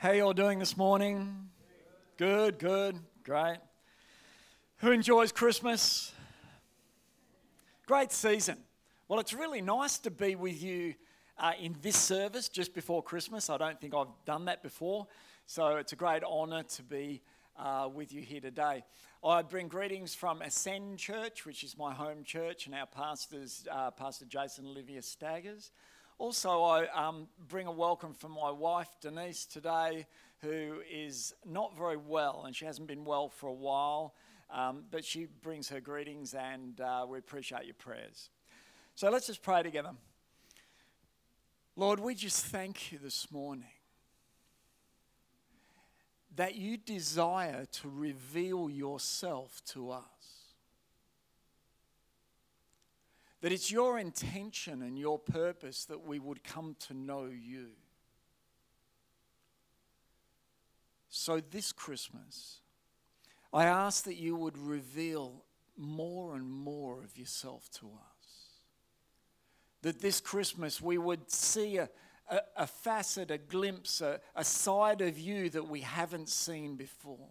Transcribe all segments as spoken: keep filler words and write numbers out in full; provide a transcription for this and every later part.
How you all doing this morning? Good, good, great. Who enjoys Christmas? Great season. Well, it's really nice to be with you uh, in this service just before Christmas. I don't think I've done that before, so it's a great honour to be uh, with you here today. I bring greetings from Ascend Church, which is my home church, and our pastors, uh, Pastor Jason and Olivia Staggers. Also, I um, bring a welcome from my wife, Denise, today, who is not very well, and she hasn't been well for a while, um, but she brings her greetings, and uh, we appreciate your prayers. So let's just pray together. Lord, we just thank you this morning that you desire to reveal yourself to us. That it's your intention and your purpose that we would come to know you. So this Christmas, I ask that you would reveal more and more of yourself to us. That this Christmas we would see a, a, a facet, a glimpse, a, a side of you that we haven't seen before.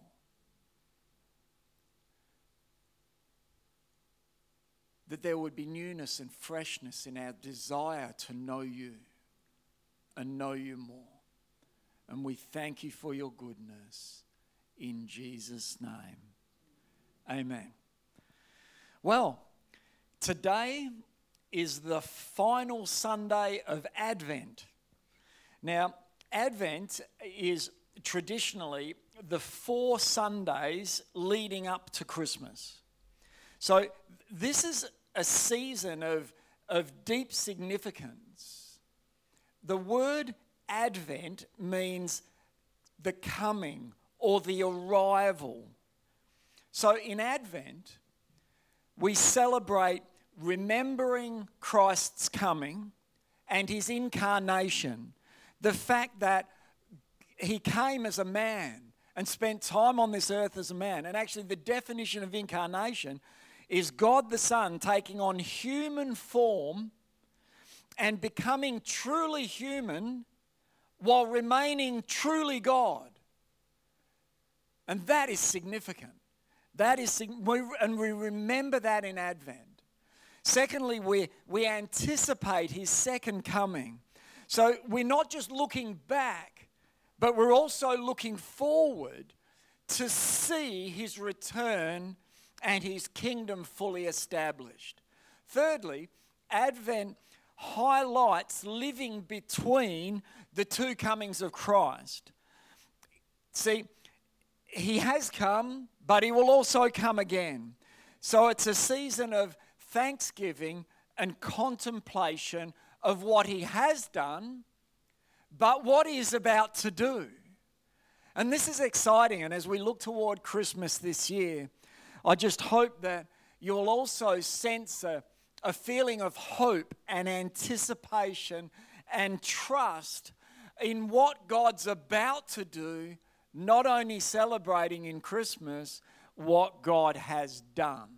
That there would be newness and freshness in our desire to know you and know you more. And we thank you for your goodness in Jesus' name. Amen. Well, today is the final Sunday of Advent. Now, Advent is traditionally the four Sundays leading up to Christmas. So this is a season of, of deep significance. The word Advent means the coming or the arrival. So in Advent, we celebrate remembering Christ's coming and his incarnation. The fact that he came as a man and spent time on this earth as a man. And actually the definition of incarnation is God the Son taking on human form and becoming truly human while remaining truly God. And that is significant. That is, and we remember that in Advent. Secondly, we, we anticipate his second coming. So we're not just looking back, but we're also looking forward to see his return and his kingdom fully established. Thirdly, Advent highlights living between the two comings of Christ. See, he has come, but he will also come again. So it's a season of thanksgiving and contemplation of what he has done, but what he is about to do. And this is exciting, and as we look toward Christmas this year, I just hope that you'll also sense a, a feeling of hope and anticipation and trust in what God's about to do, not only celebrating in Christmas what God has done.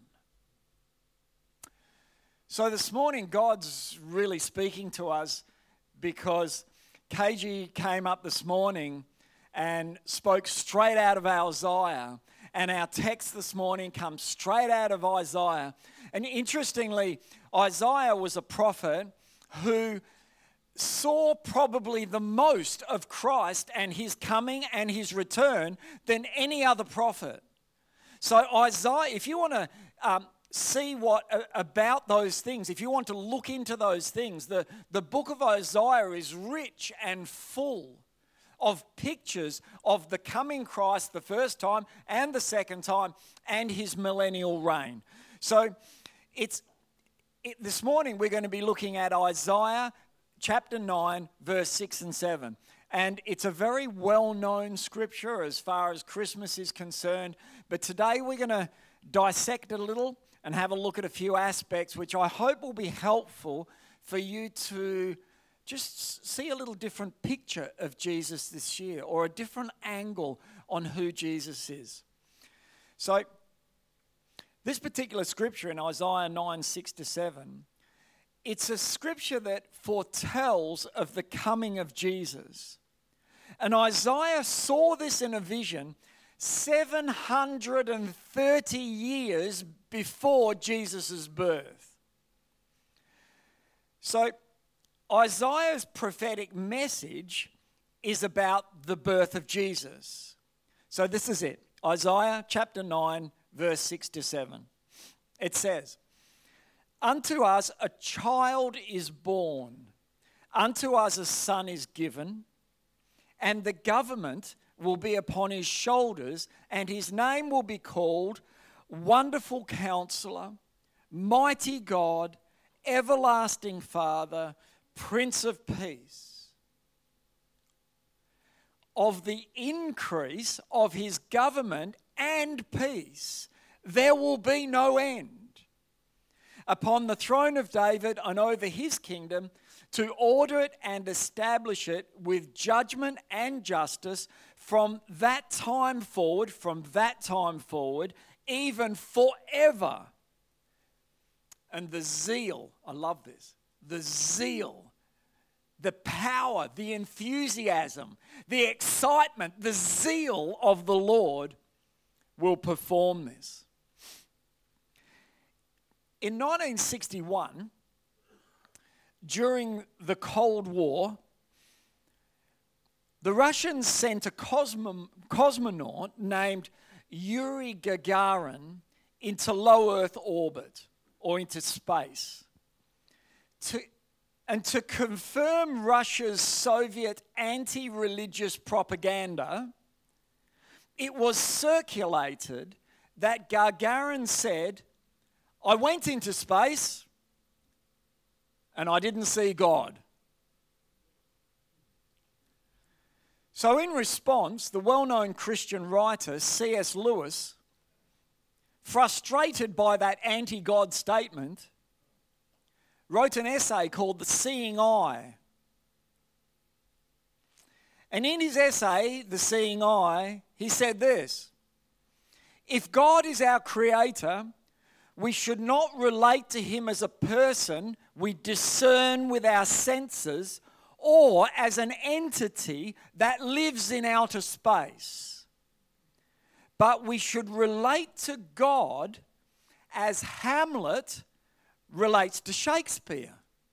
So this morning, God's really speaking to us because K G came up this morning and spoke straight out of Isaiah. And our text this morning comes straight out of Isaiah. And interestingly, Isaiah was a prophet who saw probably the most of Christ and his coming and his return than any other prophet. So Isaiah, if you want to um, see what uh, about those things, if you want to look into those things, the, the book of Isaiah is rich and full of pictures of the coming Christ the first time and the second time and his millennial reign. So it's it, this morning we're going to be looking at Isaiah chapter nine, verse six and seven. And it's a very well-known scripture as far as Christmas is concerned. But today we're going to dissect it a little and have a look at a few aspects which I hope will be helpful for you to just see a little different picture of Jesus this year, or a different angle on who Jesus is. So this particular scripture in Isaiah nine, six to seven, it's a scripture that foretells of the coming of Jesus. And Isaiah saw this in a vision seven hundred thirty years before Jesus' birth. So Isaiah's prophetic message is about the birth of Jesus. So this is it. Isaiah chapter nine, verse six to seven. It says, "Unto us a child is born, unto us a son is given, and the government will be upon his shoulders, and his name will be called Wonderful Counselor, Mighty God, Everlasting Father, Prince of Peace. Of the increase of his government and peace, there will be no end. Upon the throne of David and over his kingdom, to order it and establish it with judgment and justice from that time forward, from that time forward, even forever." And the zeal, I love this, the zeal, the power, the enthusiasm, the excitement, the zeal of the Lord will perform this. In nineteen sixty-one, during the Cold War, the Russians sent a cosmo- cosmonaut named Yuri Gagarin into low Earth orbit, or into space. To, and to confirm Russia's Soviet anti-religious propaganda, it was circulated that Gagarin said, "I went into space and I didn't see God." So in response, the well-known Christian writer C S Lewis, frustrated by that anti-God statement, wrote an essay called The Seeing Eye. And in his essay, The Seeing Eye, he said this: "If God is our creator, we should not relate to him as a person we discern with our senses or as an entity that lives in outer space. But we should relate to God as Hamlet relates to Shakespeare."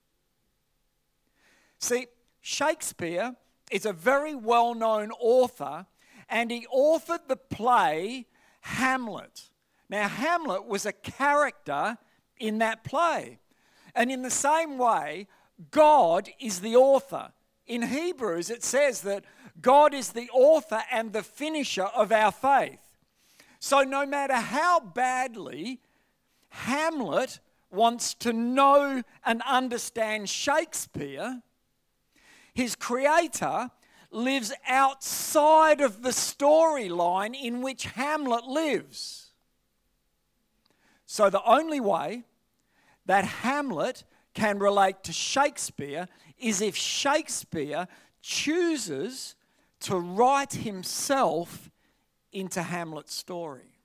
See, Shakespeare is a very well-known author, and he authored the play Hamlet. Now, Hamlet was a character in that play. And in the same way, God is the author. In Hebrews, it says that God is the author and the finisher of our faith. So no matter how badly Hamlet wants to know and understand Shakespeare, his creator lives outside of the storyline in which Hamlet lives. So the only way that Hamlet can relate to Shakespeare is if Shakespeare chooses to write himself into Hamlet's story.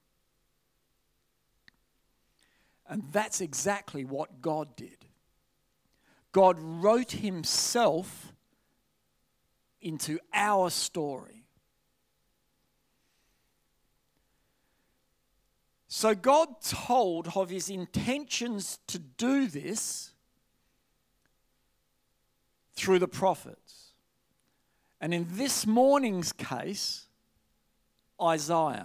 And that's exactly what God did. God wrote himself into our story. So God told of his intentions to do this through the prophets. And in this morning's case, Isaiah.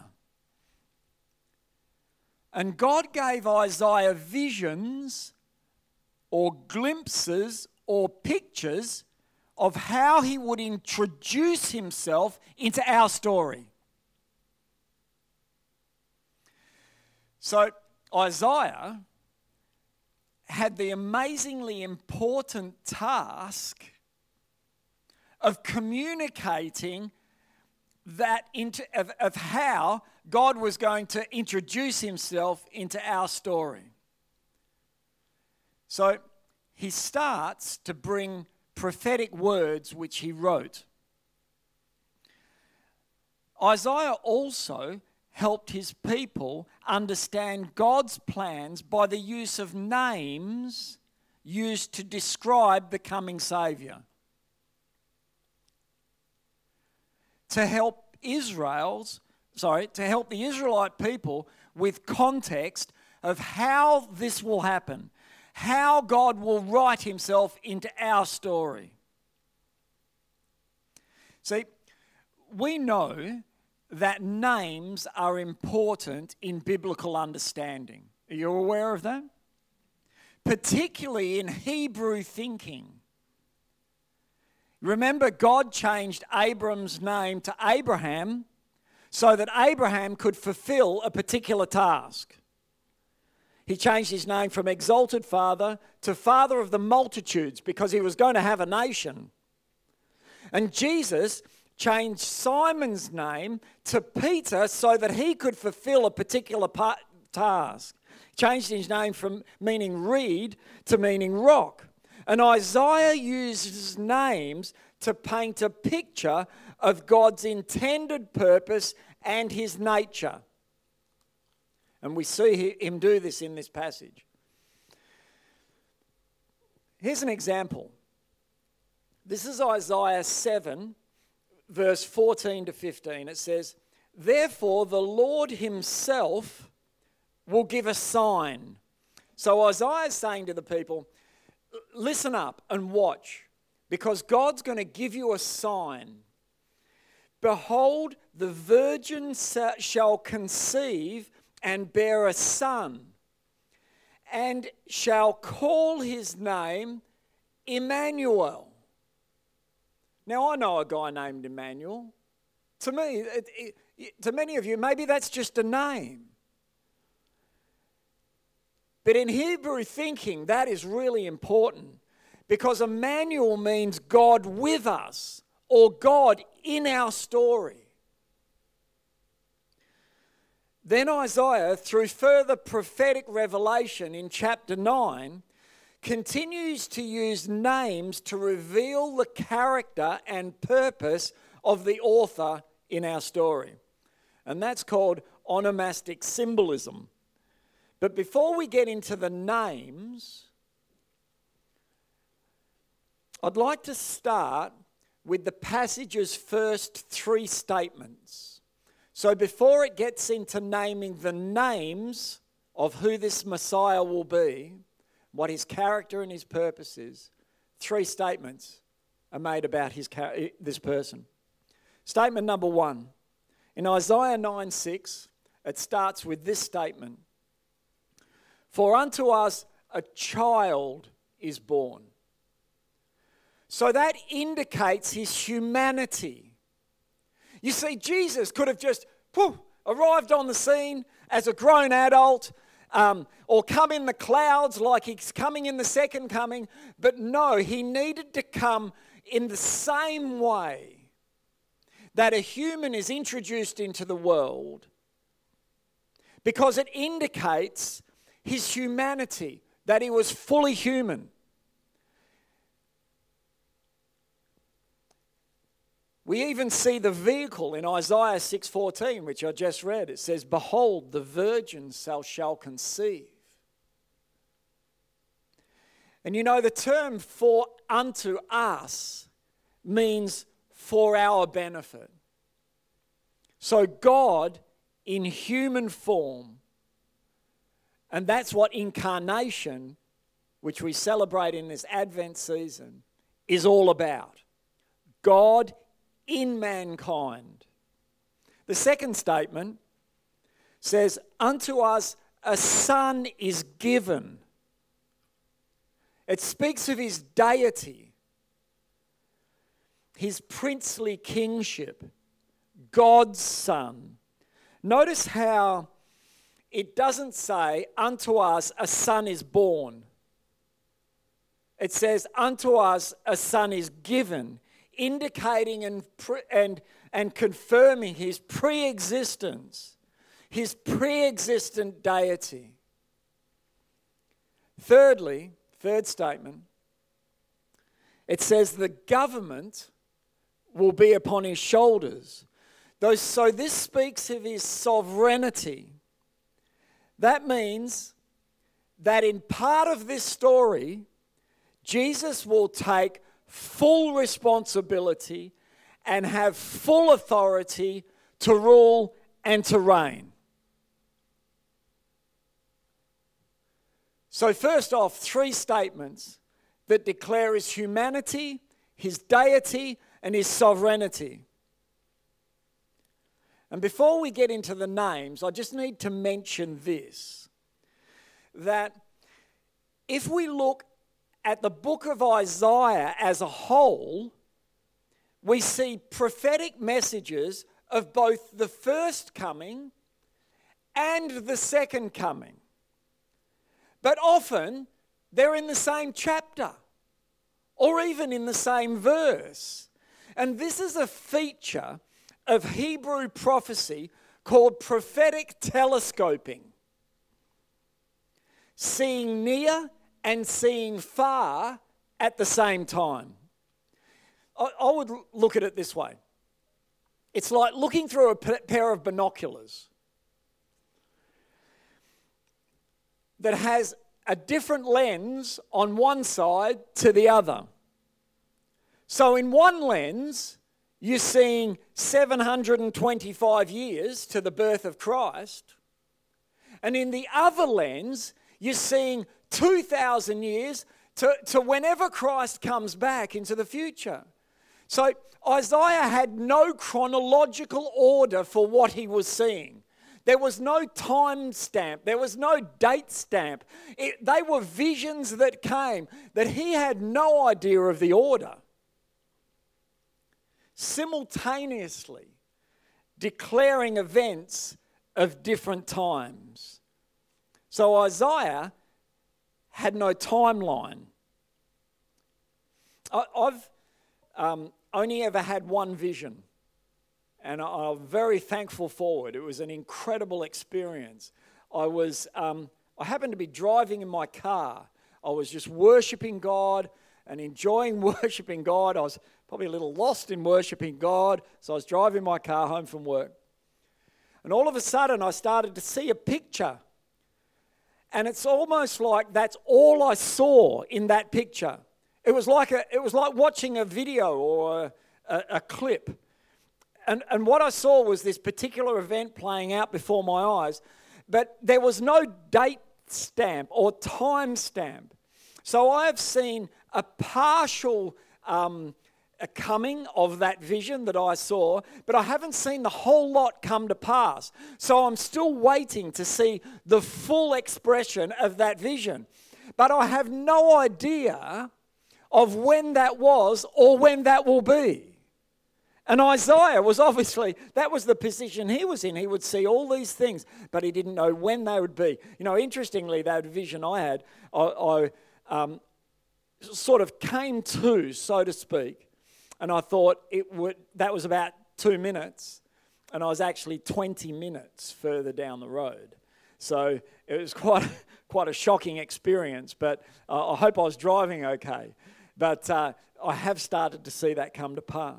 And God gave Isaiah visions or glimpses or pictures of how he would introduce himself into our story. So Isaiah had the amazingly important task of communicating that into, of, of how God was going to introduce himself into our story. So he starts to bring prophetic words which he wrote. Isaiah also helped his people understand God's plans by the use of names used to describe the coming Saviour. to help Israel's, sorry, to help the Israelite people with context of how this will happen, how God will write himself into our story. See, we know that names are important in biblical understanding. Are you aware of that? Particularly in Hebrew thinking. Remember, God changed Abram's name to Abraham so that Abraham could fulfill a particular task. He changed his name from exalted father to father of the multitudes because he was going to have a nation. And Jesus changed Simon's name to Peter so that he could fulfill a particular pa- task. Changed his name from meaning reed to meaning rock. And Isaiah uses names to paint a picture of God's intended purpose and his nature. And we see him do this in this passage. Here's an example. This is Isaiah seven, verse fourteen to fifteen. It says, "Therefore the Lord himself will give a sign." So Isaiah is saying to the people, listen up and watch, because God's going to give you a sign. "Behold, the virgin shall conceive and bear a son, and shall call his name Emmanuel." Now, I know a guy named Emmanuel. To me, it, it, to many of you, maybe that's just a name. But in Hebrew thinking, that is really important, because Emmanuel means God with us, or God in our story. Then Isaiah, through further prophetic revelation in chapter nine, continues to use names to reveal the character and purpose of the author in our story. And that's called onomastic symbolism. But before we get into the names, I'd like to start with the passage's first three statements. So before it gets into naming the names of who this Messiah will be, what his character and his purpose is, three statements are made about his this person. Statement number one. In Isaiah nine six, it starts with this statement. "For unto us a child is born." So that indicates his humanity. You see, Jesus could have just whew, arrived on the scene as a grown adult, um, or come in the clouds like he's coming in the second coming. But no, he needed to come in the same way that a human is introduced into the world, because it indicates his humanity, that he was fully human. We even see the vehicle in Isaiah six fourteen, which I just read. It says, "Behold, the virgin shall conceive." And you know, the term "for unto us" means for our benefit. So God in human form, and that's what incarnation, which we celebrate in this Advent season, is all about. God in mankind. The second statement says, "Unto us a son is given." It speaks of his deity, his princely kingship, God's son. Notice how it doesn't say, "Unto us a son is born." It says, "Unto us a son is given," indicating and, and, and confirming his pre-existence, his pre-existent deity. Thirdly, third statement, it says the government will be upon his shoulders. Those, so this speaks of his sovereignty. That means that in part of this story, Jesus will take full responsibility and have full authority to rule and to reign. So first off, three statements that declare his humanity, his deity, and his sovereignty. And before we get into the names, I just need to mention this, that if we look at the book of Isaiah as a whole, we see prophetic messages of both the first coming and the second coming. But often they're in the same chapter or even in the same verse. And this is a feature of Hebrew prophecy called prophetic telescoping. Seeing near and seeing far at the same time. I, I would look at it this way. It's like looking through a p- pair of binoculars that has a different lens on one side to the other. So in one lens, you're seeing seven hundred twenty-five years to the birth of Christ. And in the other lens, you're seeing two thousand years to, to whenever Christ comes back into the future. So Isaiah had no chronological order for what he was seeing. There was no time stamp. There was no date stamp. It, they were visions that came that he had no idea of the order. Simultaneously declaring events of different times. So Isaiah had no timeline. I, I've um, only ever had one vision, and I, I'm very thankful for it. It was an incredible experience. I was, um, I happened to be driving in my car. I was just worshiping God and enjoying worshiping God. I was probably a little lost in worshiping God, so I was driving my car home from work. And all of a sudden, I started to see a picture. And it's almost like that's all I saw in that picture. It was like a, it was like watching a video or a, a, a clip. And, and what I saw was this particular event playing out before my eyes, but there was no date stamp or time stamp. So I have seen a partial um, a coming of that vision that I saw, but I haven't seen the whole lot come to pass. So I'm still waiting to see the full expression of that vision. But I have no idea of when that was or when that will be. And Isaiah was obviously, that was the position he was in. He would see all these things, but he didn't know when they would be. You know, interestingly, that vision I had, I, I um, sort of came to, so to speak, and I thought it would. That was about two minutes, and I was actually twenty minutes further down the road. So it was quite, quite a shocking experience, but uh, I hope I was driving okay. But uh, I have started to see that come to pass.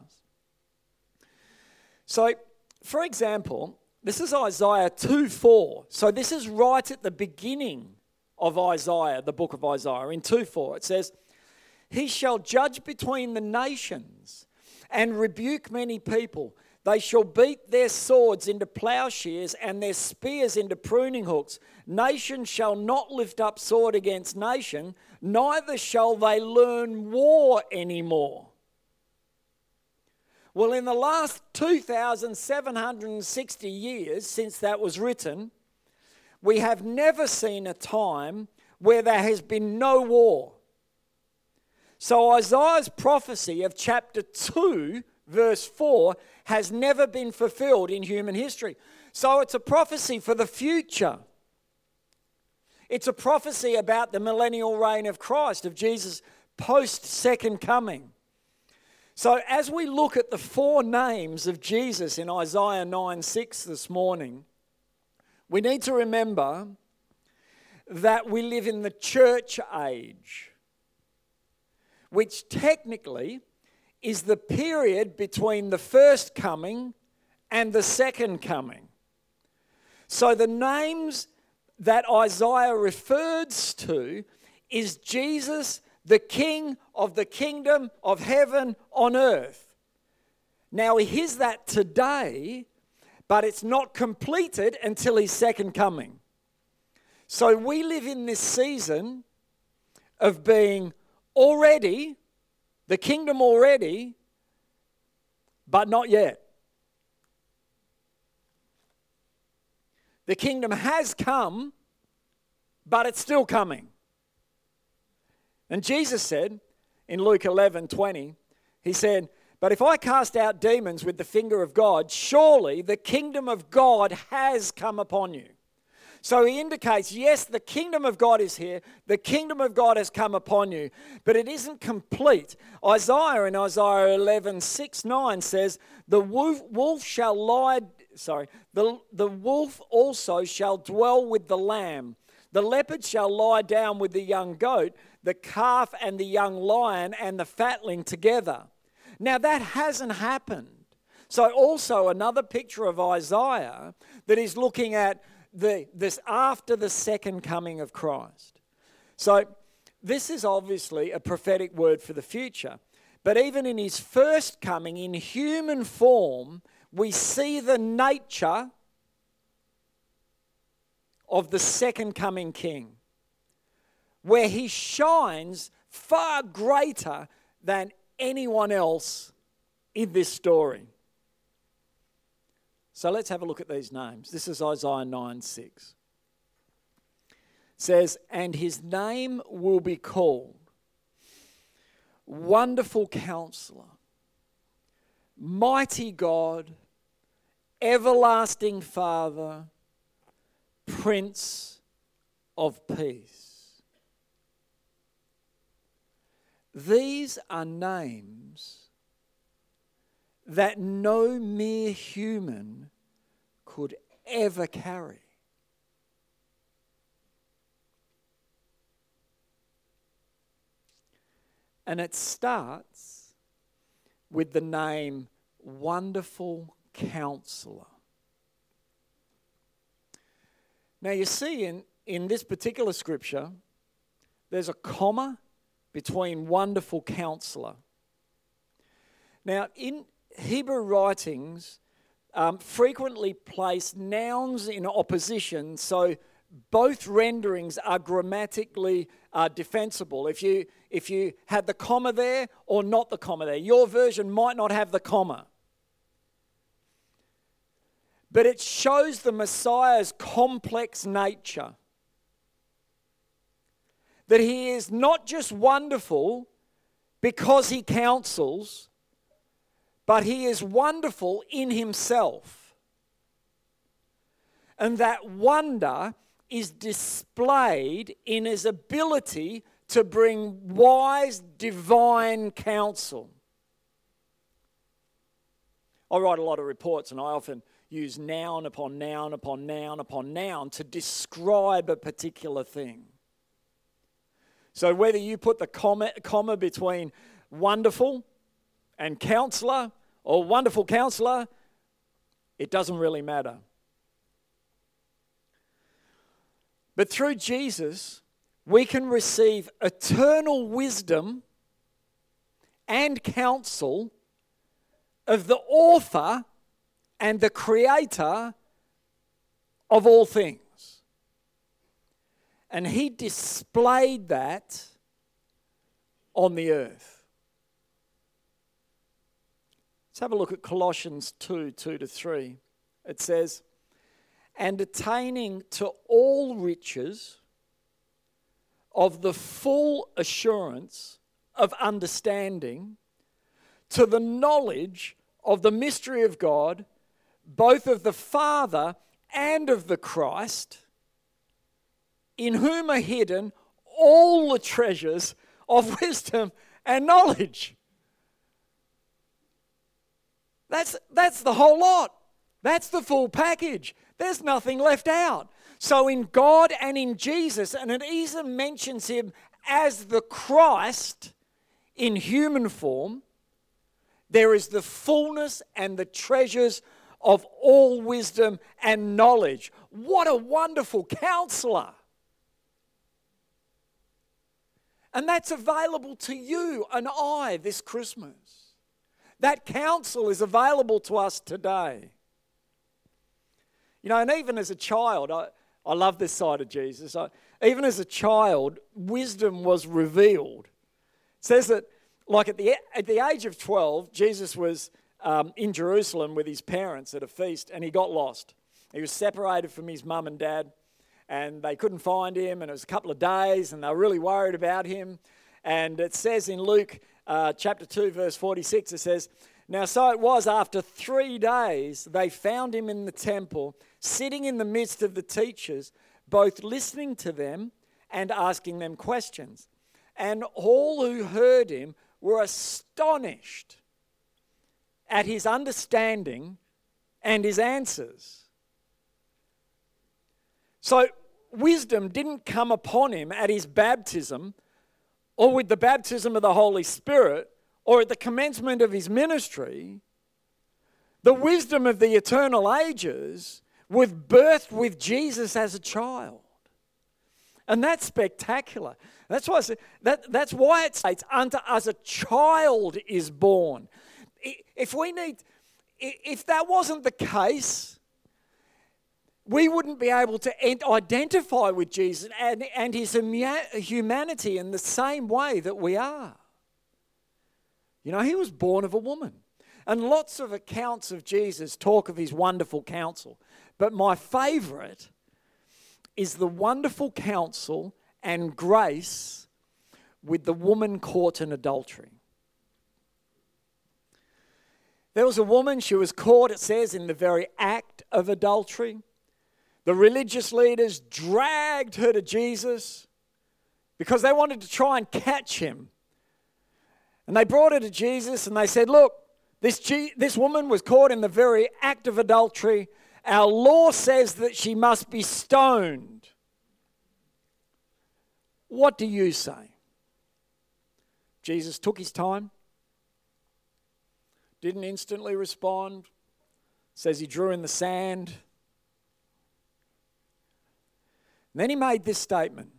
So, for example, this is Isaiah two four. So this is right at the beginning of Isaiah, the book of Isaiah. In two four, it says, "He shall judge between the nations and rebuke many people. They shall beat their swords into plowshares and their spears into pruning hooks. Nation shall not lift up sword against nation, neither shall they learn war anymore." Well, in the last two thousand seven hundred sixty years since that was written, we have never seen a time where there has been no war. So Isaiah's prophecy of chapter two, verse four, has never been fulfilled in human history. So it's a prophecy for the future. It's a prophecy about the millennial reign of Christ, of Jesus' post-second coming. So as we look at the four names of Jesus in Isaiah nine six this morning, we need to remember that we live in the church age, which technically is the period between the first coming and the second coming. So the names that Isaiah refers to is Jesus, the King of the kingdom of heaven on earth. Now, he hears that today, but it's not completed until his second coming. So we live in this season of being already, the kingdom already, but not yet. The kingdom has come, but it's still coming. And Jesus said in Luke eleven twenty, he said, "But if I cast out demons with the finger of God, surely the kingdom of God has come upon you." So he indicates, yes, the kingdom of God is here. The kingdom of God has come upon you, but it isn't complete. Isaiah in Isaiah eleven six nine says, "The wolf, wolf shall lie, sorry, the, the wolf also shall dwell with the lamb. The leopard shall lie down with the young goat, the calf and the young lion and the fatling together." Now that hasn't happened. So also another picture of Isaiah that is looking at the this after the second coming of Christ. So this is obviously a prophetic word for the future. But even in his first coming in human form, we see the nature of the second coming king, where he shines far greater than anyone else in this story. So let's have a look at these names. This is Isaiah nine six. It says, "And his name will be called Wonderful Counselor, Mighty God, Everlasting Father, Prince of Peace." These are names that no mere human could ever carry. And it starts with the name Wonderful Counselor. Now you see in, in this particular scripture, there's a comma between Wonderful Counselor. Now in Hebrew writings um, frequently place nouns in opposition, so both renderings are grammatically uh, defensible. If you if you had the comma there or not the comma there, your version might not have the comma. But it shows the Messiah's complex nature. That he is not just wonderful because he counsels, but he is wonderful in himself. And that wonder is displayed in his ability to bring wise, divine counsel. I write a lot of reports and I often use noun upon noun upon noun upon noun to describe a particular thing. So whether you put the comma, comma between wonderful and counselor or wonderful counselor, it doesn't really matter. But through Jesus, we can receive eternal wisdom and counsel of the author and the creator of all things. And he displayed that on the earth. Let's have a look at Colossians two, two to three. It says, "And attaining to all riches of the full assurance of understanding, to the knowledge of the mystery of God, both of the Father and of the Christ, in whom are hidden all the treasures of wisdom and knowledge." That's, that's the whole lot. That's the full package. There's nothing left out. So in God and in Jesus, and it even mentions him as the Christ in human form, there is the fullness and the treasures of all wisdom and knowledge. What a wonderful counselor. And that's available to you and I this Christmas. That counsel is available to us today. You know, and even as a child, I, I love this side of Jesus. I, even as a child, wisdom was revealed. It says that, like at the at the age of twelve, Jesus was um, in Jerusalem with his parents at a feast, and he got lost. He was separated from his mum and dad, and they couldn't find him, and it was a couple of days, and they were really worried about him. And it says in Luke uh, chapter two, verse forty-six, it says, "Now so it was after three days they found him in the temple, sitting in the midst of the teachers, both listening to them and asking them questions. And all who heard him were astonished at his understanding and his answers." So wisdom didn't come upon him at his baptism or with the baptism of the Holy Spirit or at the commencement of his ministry. The wisdom of the eternal ages was birthed with Jesus as a child. And that's spectacular. That's why, I say, that, that's why it states, unto us a child is born. If we need, if that wasn't the case, we wouldn't be able to identify with Jesus and, and his humanity in the same way that we are. You know, he was born of a woman. And lots of accounts of Jesus talk of his wonderful counsel. But my favourite is the wonderful counsel and grace with the woman caught in adultery. There was a woman, she was caught, it says, in the very act of adultery. The religious leaders dragged her to Jesus because they wanted to try and catch him. And they brought her to Jesus and they said, look, this, G- this woman was caught in the very act of adultery. Our law says that she must be stoned. What do you say? Jesus took his time, didn't instantly respond, says he drew in the sand. And then he made this statement: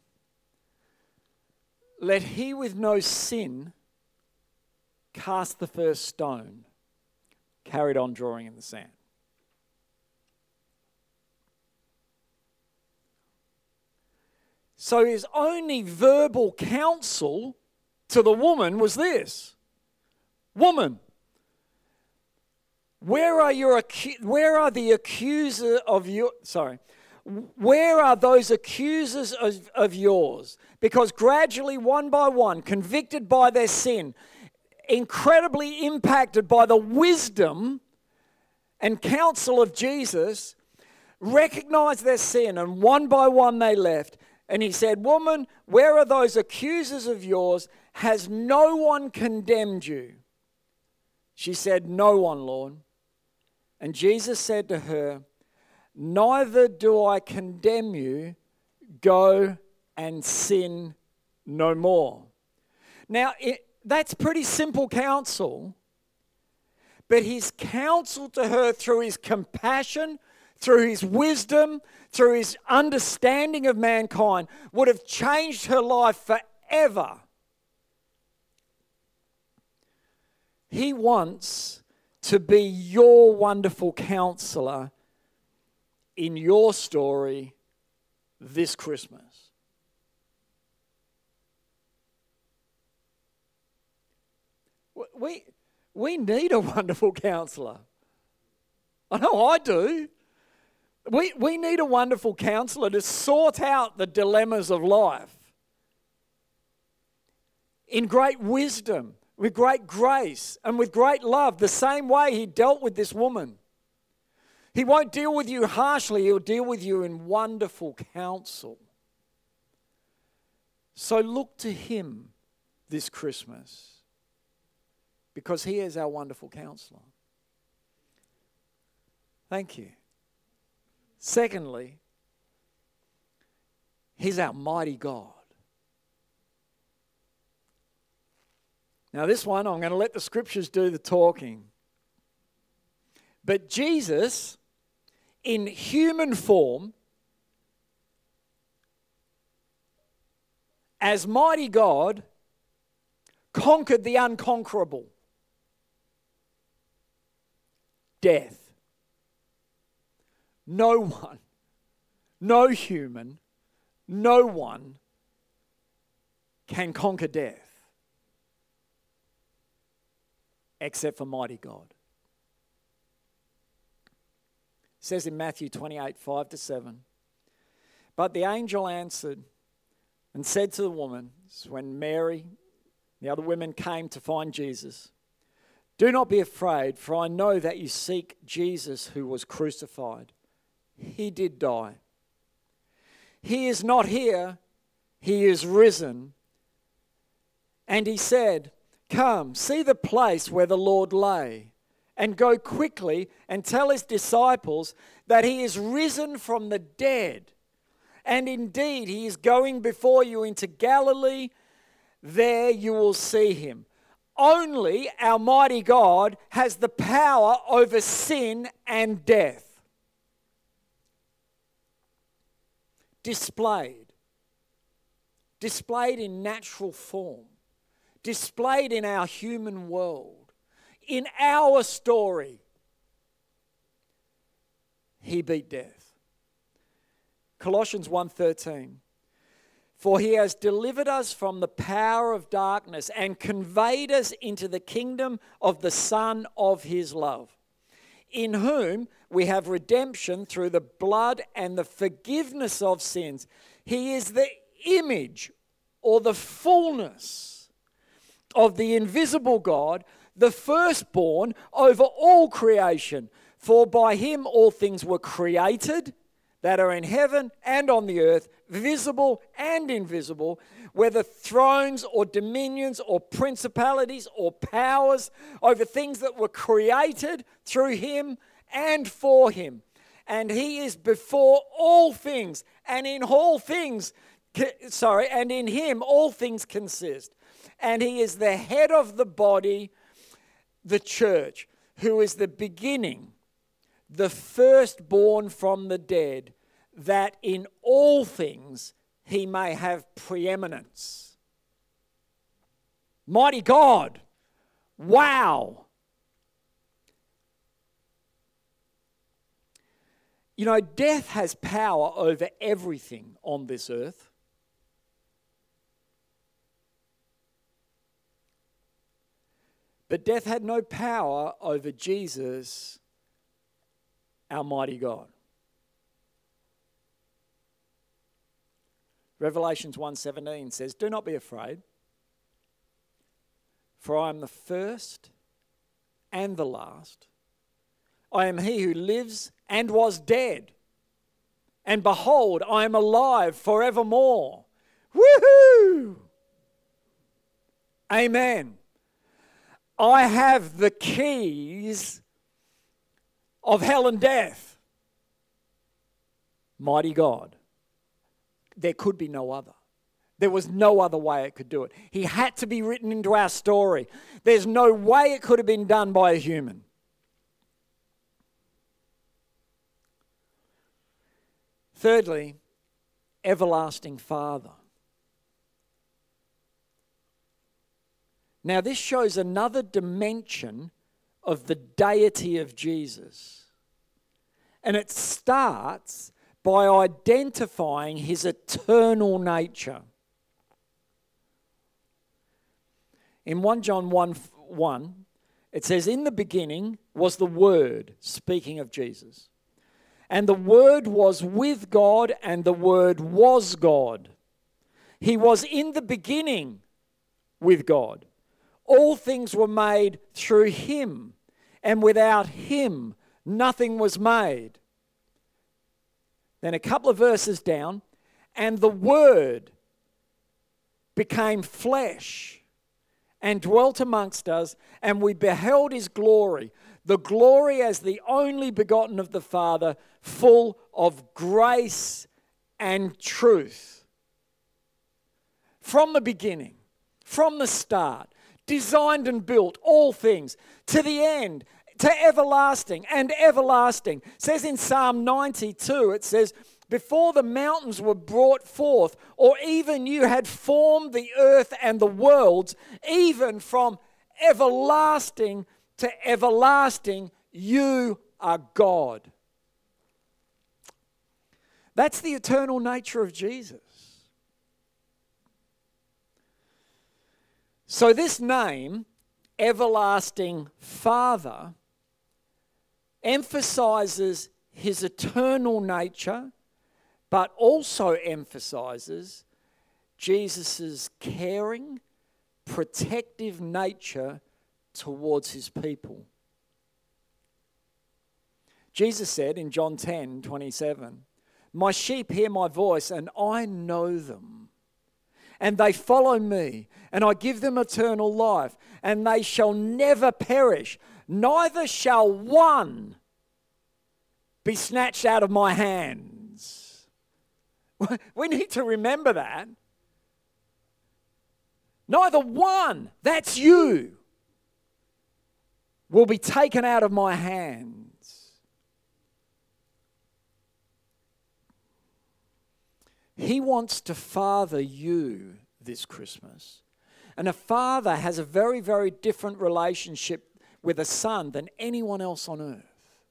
"Let he with no sin cast the first stone." Carried on drawing in the sand. So his only verbal counsel to the woman was this: "Woman, where are your acu- where are the accuser of your sorry, where are those accusers of, of yours?" Because gradually, one by one, convicted by their sin, incredibly impacted by the wisdom and counsel of Jesus, recognized their sin, and one by one they left. And he said, "Woman, where are those accusers of yours? Has no one condemned you?" She said, "No one, Lord." And Jesus said to her, "Neither do I condemn you. Go and sin no more." Now, it, that's pretty simple counsel. But his counsel to her through his compassion, through his wisdom, through his understanding of mankind, would have changed her life forever. He wants to be your wonderful counselor in your story this Christmas. We, we need a wonderful counselor. I know I do. We, we need a wonderful counselor to sort out the dilemmas of life in great wisdom, with great grace, and with great love, the same way he dealt with this woman. He won't deal with you harshly, he'll deal with you in wonderful counsel. So look to him this Christmas, because he is our wonderful counselor. Thank you. Secondly, he's our mighty God. Now this one, I'm going to let the scriptures do the talking. But Jesus, in human form, as mighty God, conquered the unconquerable. death. No one, no human, no one can conquer death except for mighty God. It says in Matthew twenty-eight, five to seven, but the angel answered and said to the woman, this is when Mary, the other women came to find Jesus, do not be afraid, for I know that you seek Jesus who was crucified. He did die. He is not here, he is risen. And he said, come, see the place where the Lord lay, and go quickly and tell his disciples that he is risen from the dead. And indeed, he is going before you into Galilee. There you will see him. Only our mighty God has the power over sin and death. Displayed. Displayed in natural form. Displayed in our human world. In our story. He beat death. Colossians one thirteen. For he has delivered us from the power of darkness and conveyed us into the kingdom of the Son of his love, in whom we have redemption through the blood and the forgiveness of sins. He is the image or the fullness of the invisible God, the firstborn over all creation. For by him all things were created, that are in heaven and on the earth, visible and invisible, whether thrones or dominions or principalities or powers, over things that were created through him and for him. And he is before all things, and in all things, sorry, and in him all things consist. And he is the head of the body, the church, who is the beginning, the firstborn from the dead, that in all things he may have preeminence. Mighty God. Wow. You know, death has power over everything on this earth. But death had no power over Jesus, our mighty God. Revelations one seventeen says, do not be afraid, for I am the first and the last. I am he who lives and was dead. And behold, I am alive forevermore. Woohoo! Amen. I have the keys of hell and death. Mighty God. There could be no other. There was no other way it could do it. He had to be written into our story. There's no way it could have been done by a human. Thirdly, everlasting Father. Now, this shows another dimension of the deity of Jesus. And it starts by identifying his eternal nature. In First John one one, it says, in the beginning was the Word, speaking of Jesus. And the Word was with God, and the Word was God. He was in the beginning with God. All things were made through him, and without him nothing was made. Then a couple of verses down, and the Word became flesh and dwelt amongst us, and we beheld his glory, the glory as the only begotten of the Father, full of grace and truth. From the beginning, from the start, designed and built all things, to the end, to everlasting and everlasting. It says in Psalm ninety-two, it says, before the mountains were brought forth, or even you had formed the earth and the worlds, even from everlasting to everlasting, you are God. That's the eternal nature of Jesus. So this name, Everlasting Father, emphasizes his eternal nature, but also emphasizes Jesus' caring, protective nature towards his people. Jesus said in John ten twenty-seven, "My sheep hear my voice, and I know them. And they follow me, and I give them eternal life, and they shall never perish, neither shall one be snatched out of my hands." We need to remember that. Neither one, that's you, will be taken out of my hands. He wants to father you this Christmas. And a father has a very, very different relationship with a son than anyone else on earth.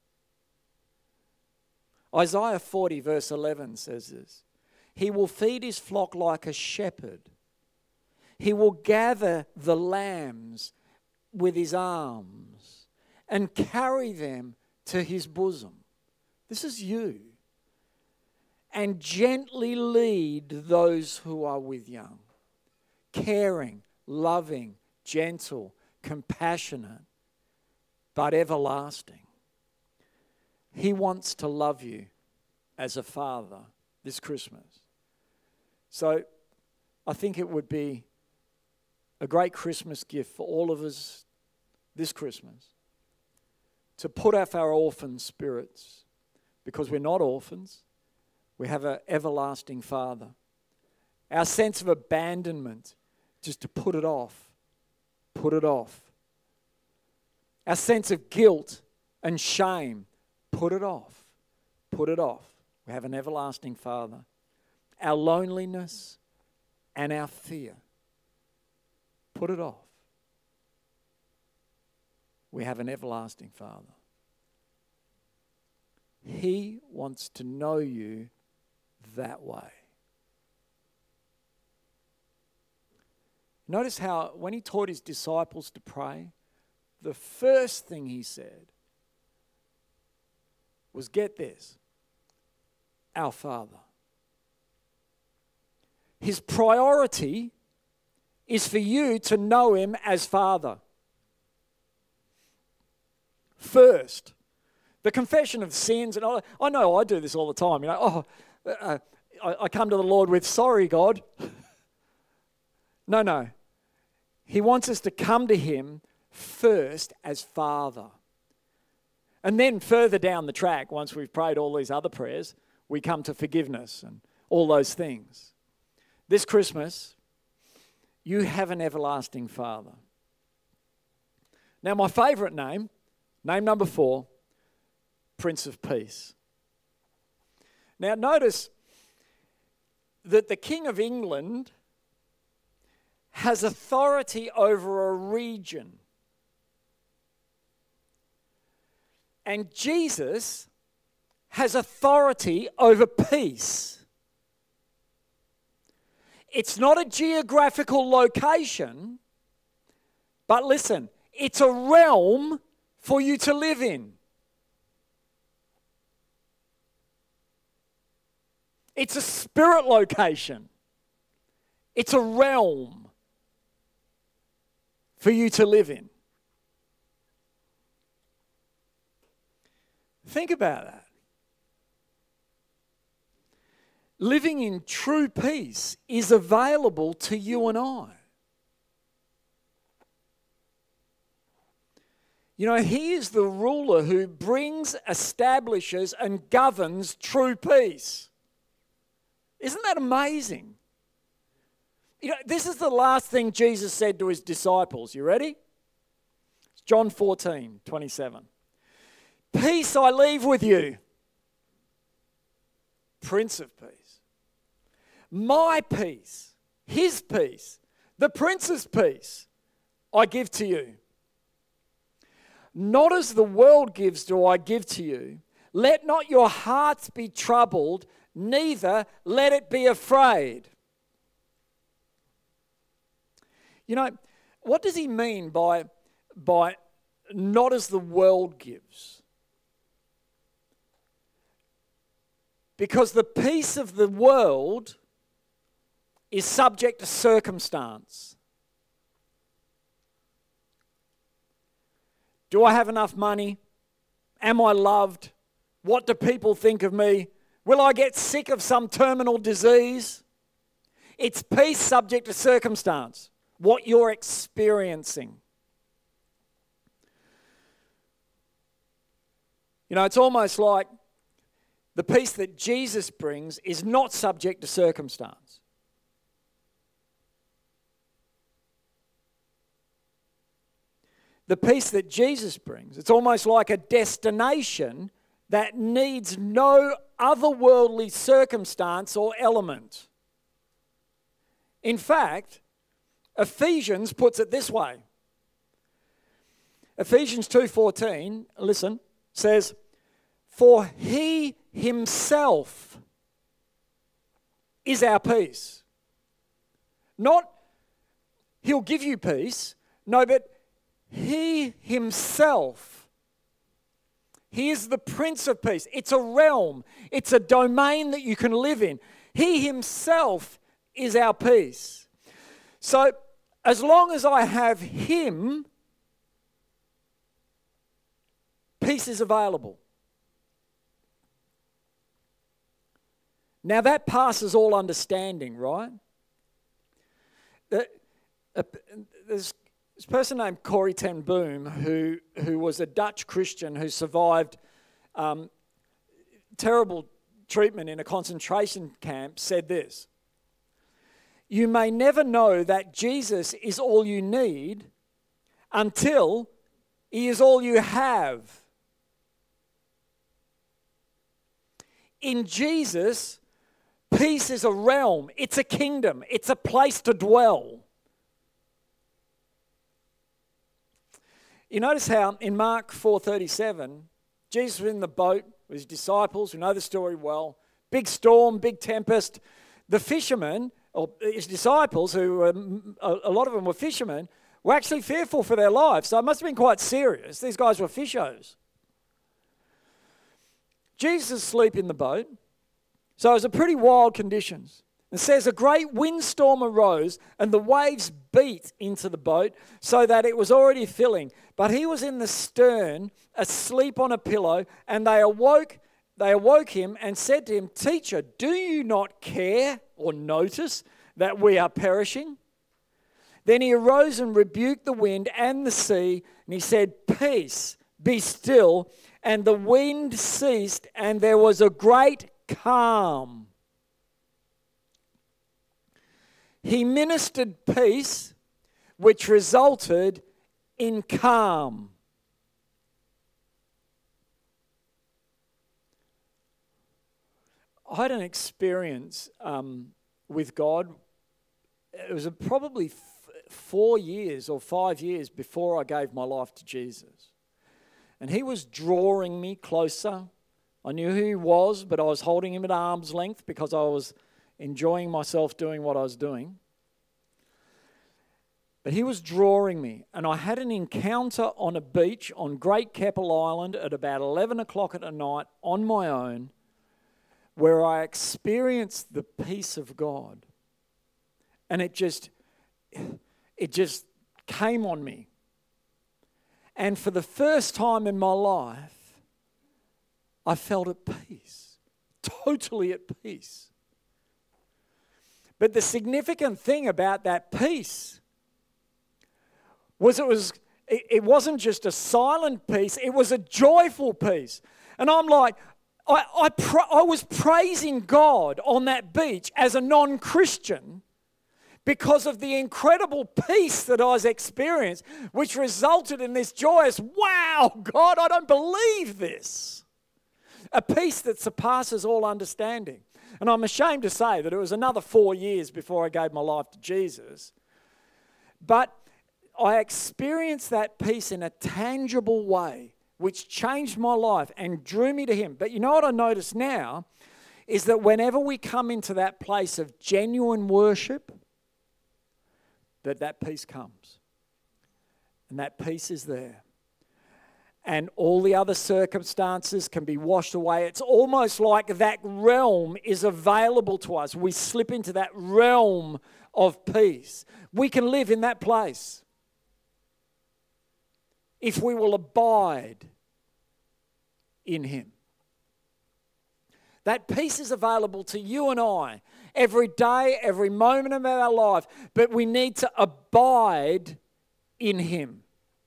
Isaiah forty verse eleven says this, "He will feed his flock like a shepherd. He will gather the lambs with his arms and carry them to his bosom." This is you. "And gently lead those who are with young." Caring, loving, gentle, compassionate, but everlasting. He wants to love you as a father this Christmas. So I think it would be a great Christmas gift for all of us this Christmas to put off our orphan spirits, because we're not orphans. We have an everlasting Father. Our sense of abandonment, just to put it off, put it off. Our sense of guilt and shame, put it off, put it off. We have an everlasting Father. Our loneliness and our fear, put it off. We have an everlasting Father. He wants to know you that way. Notice how when he taught his disciples to pray, the first thing he said was, get this, our Father. His priority is for you to know him as Father. First, the confession of sins, and I, I know I do this all the time. You know, oh, uh, I, I come to the Lord with, sorry, God. No, no. He wants us to come to him first as Father. And then further down the track, once we've prayed all these other prayers, we come to forgiveness and all those things. This Christmas, you have an everlasting Father. Now, my favourite name, name number four, Prince of Peace. Now, notice that the King of England has authority over a region. And Jesus has authority over peace. It's not a geographical location, but listen, it's a realm for you to live in. It's a spirit location. It's a realm for you to live in. Think about that. Living in true peace is available to you and I. You know, he is the ruler who brings, establishes, and governs true peace. Isn't that amazing? You know, this is the last thing Jesus said to his disciples. You ready? It's John fourteen twenty-seven. Peace I leave with you, Prince of Peace. My peace, his peace, the Prince's peace, I give to you. Not as the world gives do I give to you. Let not your hearts be troubled, neither let it be afraid. You know, what does he mean by, by not as the world gives? Because the peace of the world is subject to circumstance. Do I have enough money? Am I loved? What do people think of me? Will I get sick of some terminal disease? It's peace subject to circumstance, what you're experiencing. You know, it's almost like the peace that Jesus brings is not subject to circumstance. The peace that Jesus brings, it's almost like a destination that needs no otherworldly circumstance or element. In fact, Ephesians puts it this way. Ephesians two fourteen, listen, says, "For he himself is our peace." Not he'll give you peace, no, but he himself, he is the Prince of Peace. It's a realm. It's a domain that you can live in. He himself is our peace. So as long as I have him, peace is available. Now that passes all understanding, right? There's This person named Corrie ten Boom, who, who was a Dutch Christian who survived um, terrible treatment in a concentration camp, said this: "You may never know that Jesus is all you need until he is all you have. In Jesus, peace is a realm, it's a kingdom, it's a place to dwell." You notice how in Mark four thirty-seven, Jesus was in the boat with his disciples, who know the story well. Big storm, big tempest. The fishermen, or his disciples, who were, a lot of them were fishermen, were actually fearful for their lives. So it must have been quite serious. These guys were fishers. Jesus is asleep in the boat. So it was a pretty wild conditions. It says a great windstorm arose and the waves beat into the boat so that it was already filling. But he was in the stern, asleep on a pillow, and they awoke, they awoke him and said to him, "Teacher, do you not care or notice that we are perishing?" Then he arose and rebuked the wind and the sea, and he said, "Peace, be still." And the wind ceased, and there was a great calm. He ministered peace, which resulted in calm. I had an experience um, with God. It was probably f- four years or five years before I gave my life to Jesus. And he was drawing me closer. I knew who he was, but I was holding him at arm's length because I was enjoying myself doing what I was doing. But he was drawing me, and I had an encounter on a beach on Great Keppel Island at about eleven o'clock at night on my own, where I experienced the peace of God. And it just, it just came on me. And for the first time in my life, I felt at peace, totally at peace. But the significant thing about that peace was it was it, it wasn't just a silent peace, it was a joyful peace. And I'm like, I I, pra- I was praising God on that beach as a non-Christian because of the incredible peace that I was experienced, which resulted in this joyous, wow, God, I don't believe this. A peace that surpasses all understanding. And I'm ashamed to say that it was another four years before I gave my life to Jesus. But I experienced that peace in a tangible way, which changed my life and drew me to Him. But you know what I notice now is that whenever we come into that place of genuine worship, that that peace comes. And that peace is there. And all the other circumstances can be washed away. It's almost like that realm is available to us. We slip into that realm of peace. We can live in that place if we will abide in Him. That peace is available to you and I every day, every moment of our life, but we need to abide in Him.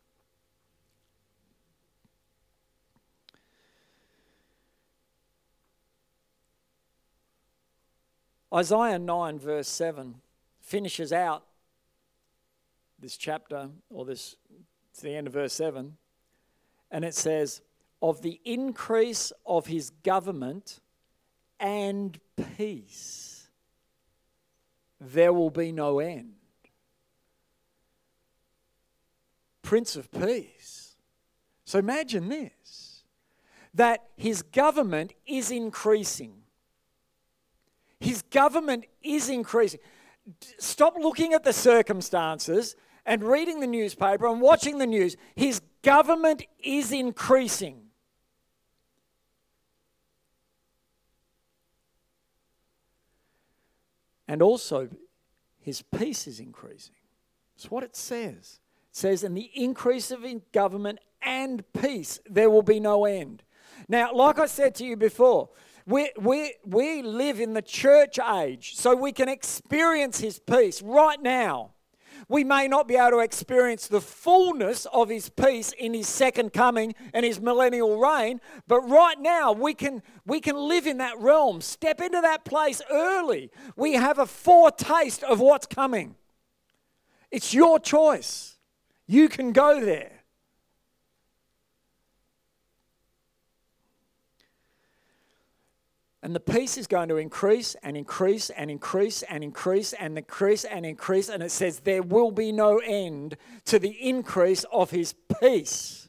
Isaiah nine verse seven finishes out this chapter, or this, it's the end of verse seven, and it says, of the increase of His government and peace, there will be no end. Prince of Peace. So imagine this, that His government is increasing. His government is increasing. Stop looking at the circumstances and reading the newspaper and watching the news. His government is increasing. And also, His peace is increasing. That's what it says. It says, in the increase of government and peace, there will be no end. Now, like I said to you before, We, we, we live in the church age, so we can experience His peace right now. We may not be able to experience the fullness of His peace in His second coming and His millennial reign, but right now we can, we can live in that realm, step into that place early. We have a foretaste of what's coming. It's your choice. You can go there. And the peace is going to increase and increase and increase and increase and increase and increase. And it says there will be no end to the increase of His peace.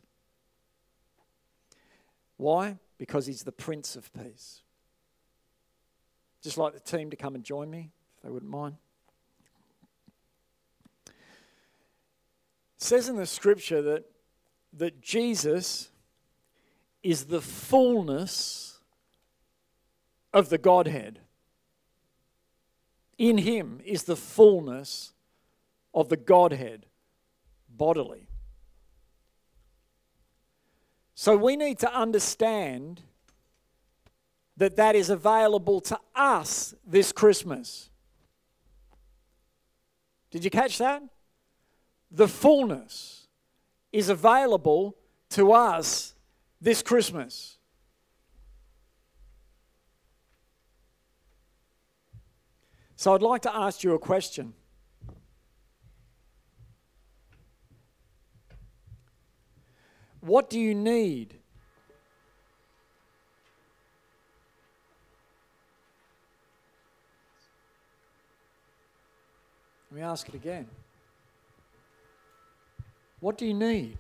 Why? Because He's the Prince of Peace. Just like the team to come and join me, if they wouldn't mind. It says in the scripture that, that Jesus is the fullness of the Godhead. In Him is the fullness of the Godhead bodily. So we need to understand that that is available to us this Christmas. Did you catch that? The fullness is available to us this Christmas. So I'd like to ask you a question. What do you need? Let me ask it again. What do you need?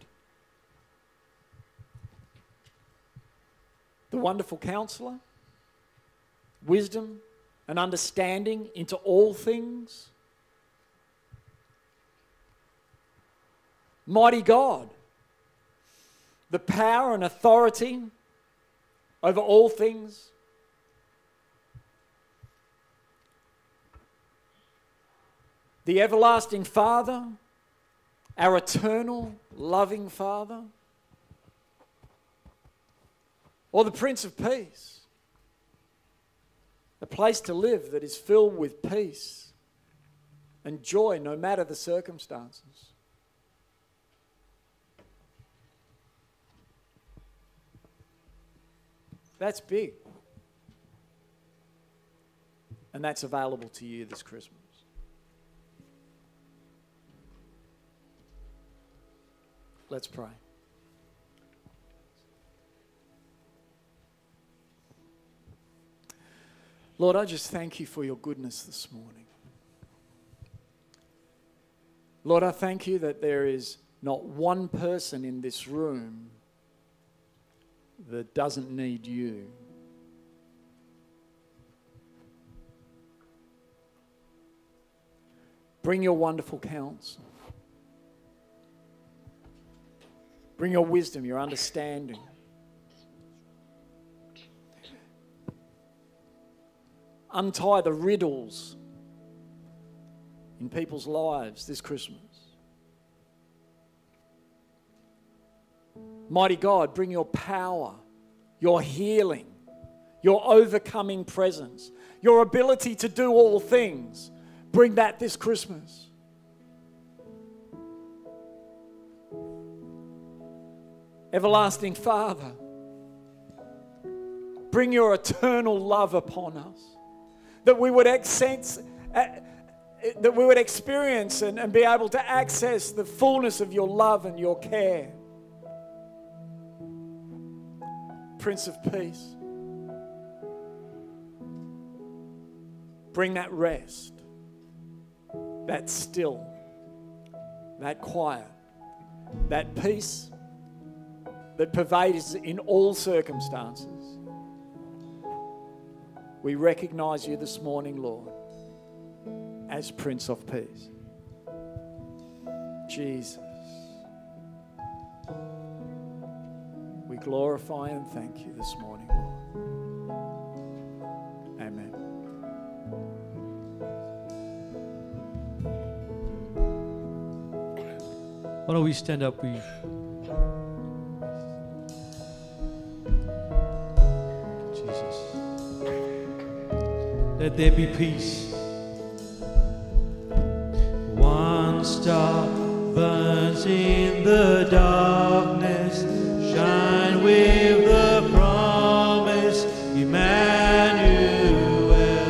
The wonderful counselor? Wisdom? And understanding into all things? Mighty God, the power and authority over all things? The everlasting Father, our eternal loving Father? Or the Prince of Peace? A place to live that is filled with peace and joy no matter the circumstances. That's big. And that's available to you this Christmas. Let's pray. Lord, I just thank You for Your goodness this morning. Lord, I thank you that there is not one person in this room that doesn't need you. Bring your wonderful counsel. Bring your wisdom, your understanding. Untie the riddles in people's lives this Christmas. Mighty God, bring your power, your healing, your overcoming presence, your ability to do all things. Bring that this Christmas. Everlasting Father, bring your eternal love upon us, that we would access, uh, that we would experience and, and be able to access the fullness of your love and your care. Prince of Peace, bring that rest, that still, that quiet, that peace that pervades in all circumstances. We recognize you this morning, Lord, as Prince of Peace. Jesus. We glorify and thank you this morning, Lord. Amen. Why don't we stand up? We Jesus. Let there be peace. One star burns in the darkness, shine with the promise, Emmanuel.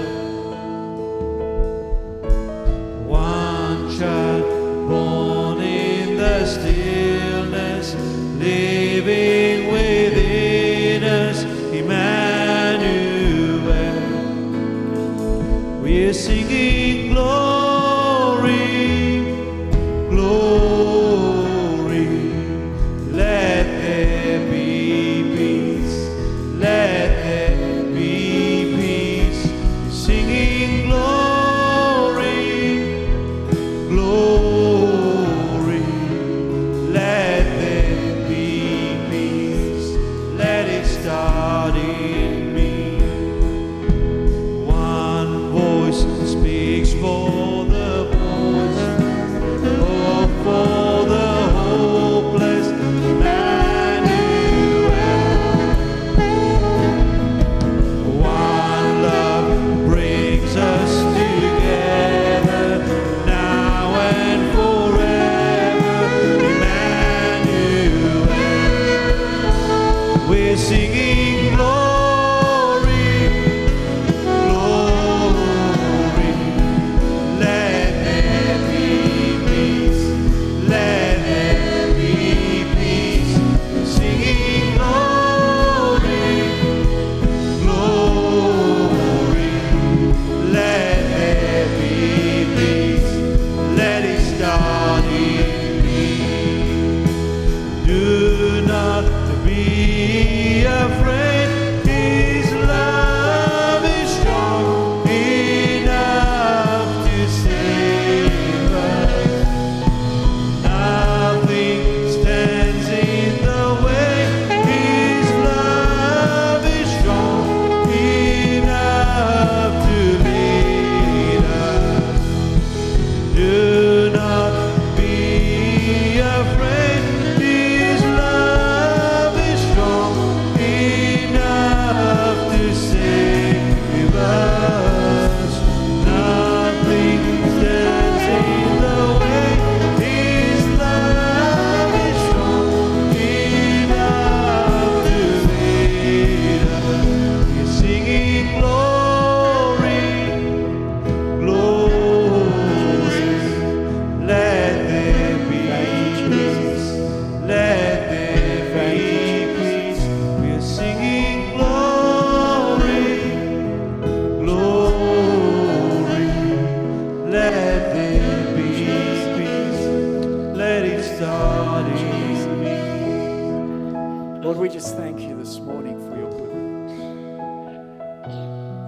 One child born in the stillness, living within us, Emmanuel. We're singing glory, glory. Let there be peace, let there be peace. We're singing glory, glory. Let there be peace, let it start in me. One voice speaks for the voice, oh, for the hopeless, Emmanuel. One love brings us together, now and forever, Emmanuel. We're singing glory, glory. Let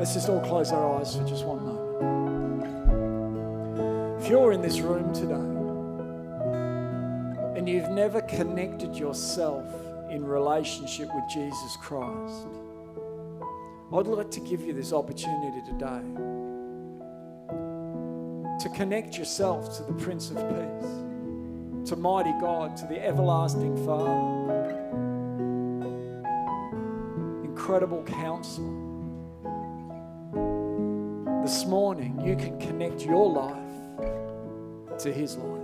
Let's just all close our eyes for just one moment. If you're in this room today and you've never connected yourself in relationship with Jesus Christ, I'd like to give you this opportunity today to connect yourself to the Prince of Peace, to mighty God, to the everlasting Father, incredible Counselor. This morning, you can connect your life to His life.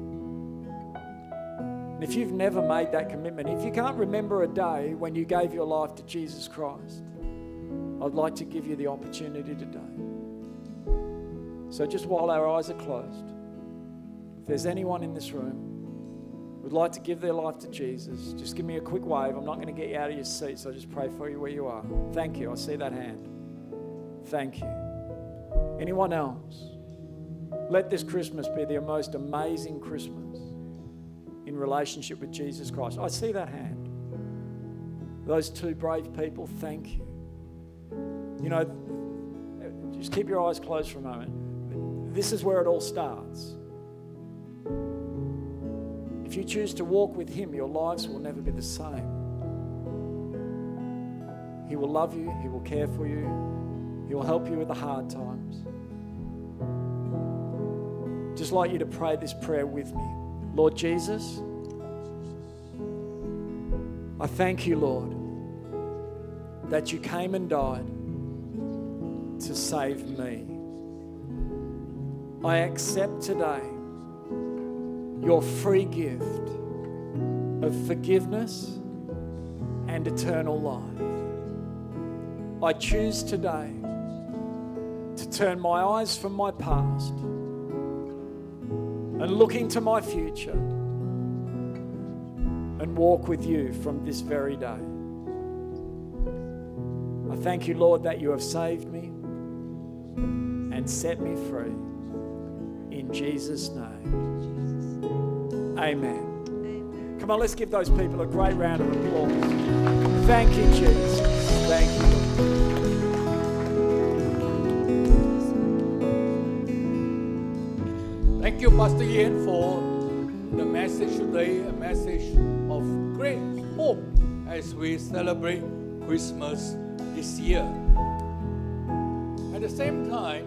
And if you've never made that commitment, if you can't remember a day when you gave your life to Jesus Christ, I'd like to give you the opportunity today. So just while our eyes are closed, if there's anyone in this room who would like to give their life to Jesus, just give me a quick wave. I'm not going to get you out of your seat, so I'll just pray for you where you are. Thank you. I see that hand. Thank you. Anyone else? Let this Christmas be the most amazing Christmas in relationship with Jesus Christ. I see that hand. Those two brave people, thank you. You know, just keep your eyes closed for a moment. This is where it all starts. If you choose to walk with Him, your lives will never be the same. He will love you. He will care for you. He will help you with the hard times. Just like you to pray this prayer with me. Lord Jesus, I thank you, Lord, that you came and died to save me. I accept today your free gift of forgiveness and eternal life. I choose today to turn my eyes from my past and look into my future and walk with you from this very day. I thank you, Lord, that you have saved me and set me free. In Jesus' name, amen. Amen. Come on, let's give those people a great round of applause. Thank you, Jesus. Thank you, Lord. Thank you, Pastor Ian, for the message today, a message of great hope as we celebrate Christmas this year. At the same time,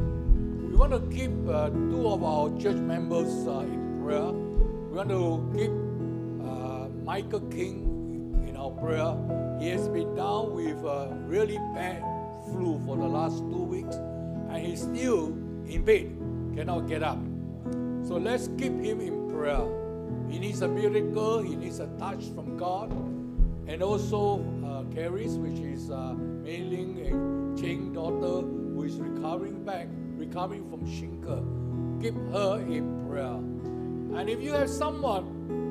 we want to keep uh, two of our church members uh, in prayer. We want to keep uh, Michael King in our prayer. He has been down with a really bad flu for the last two weeks, and he's still in bed, cannot get up. So let's keep him in prayer. He needs a miracle. He needs a touch from God. And also uh, Carrie's, which is uh, Mei Ling and Cheng's daughter, who is recovering back, recovering from Shinker. Keep her in prayer. And if you have someone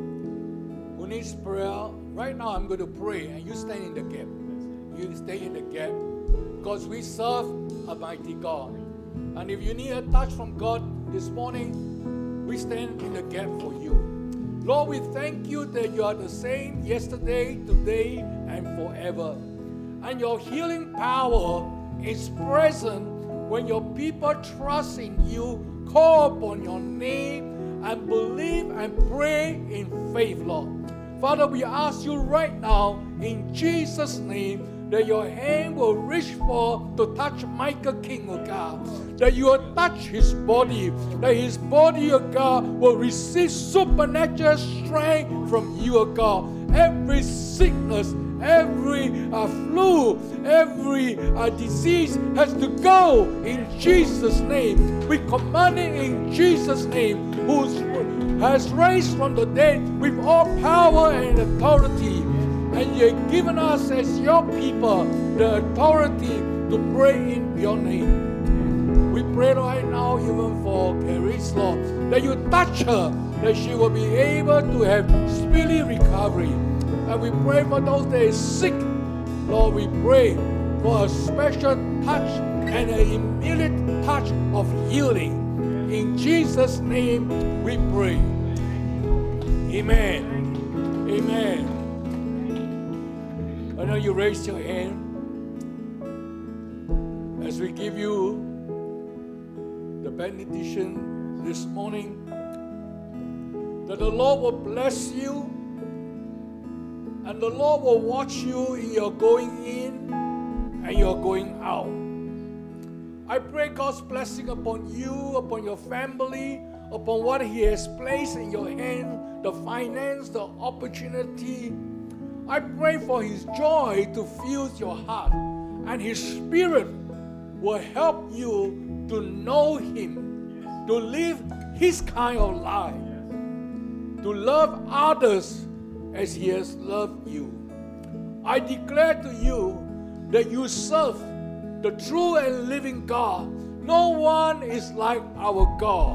who needs prayer, right now I'm going to pray, and you stand in the gap. You stay in the gap, because we serve a mighty God. And if you need a touch from God this morning, we stand in the gap for you. Lord, we thank you that you are the same yesterday, today, and forever. And your healing power is present when your people trust in you, call upon your name, and believe and pray in faith, Lord. Father, we ask you right now, in Jesus' name, that your hand will reach for to touch Michael King, oh God. That you will touch his body. That his body, oh God, will receive supernatural strength from you, oh God. Every sickness, every uh, flu, every uh, disease has to go in Jesus' name. We command it in Jesus' name, who has raised from the dead with all power and authority. And you have given us as your people the authority to pray in your name. We pray right now even for Carrie's, Lord, that you touch her, that she will be able to have speedy recovery. And we pray for those that are sick. Lord, we pray for a special touch and an immediate touch of healing. In Jesus' name we pray. Amen. Amen. I know you raised your hand. we give you the benediction this morning, that the Lord will bless you and the Lord will watch you in your going in and your going out. I pray God's blessing upon you, upon your family, upon what He has placed in your hand, the finance, the opportunity. I pray for His joy to fill your heart, and His Spirit will help you to know Him, to live His kind of life, to love others as He has loved you. I declare to you that you serve the true and living God. No one is like our God.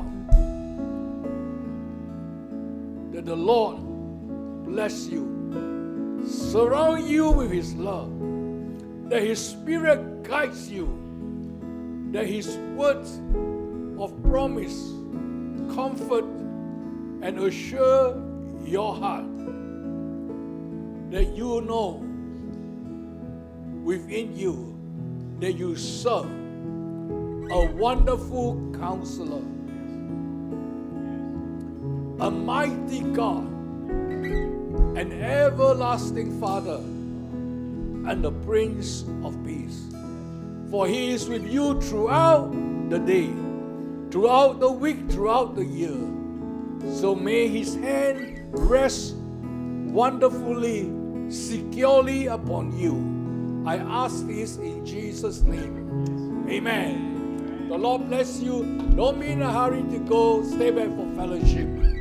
That the Lord bless you, surround you with His love, that His Spirit guides you, that His words of promise comfort and assure your heart, that you know within you that you serve a wonderful Counselor, a mighty God, an everlasting Father, and the Prince of Peace. For He is with you throughout the day, throughout the week, throughout the year. So may His hand rest wonderfully, securely upon you. I ask this in Jesus' name. Amen. The Lord bless you. Don't be in a hurry to go. Stay back for fellowship.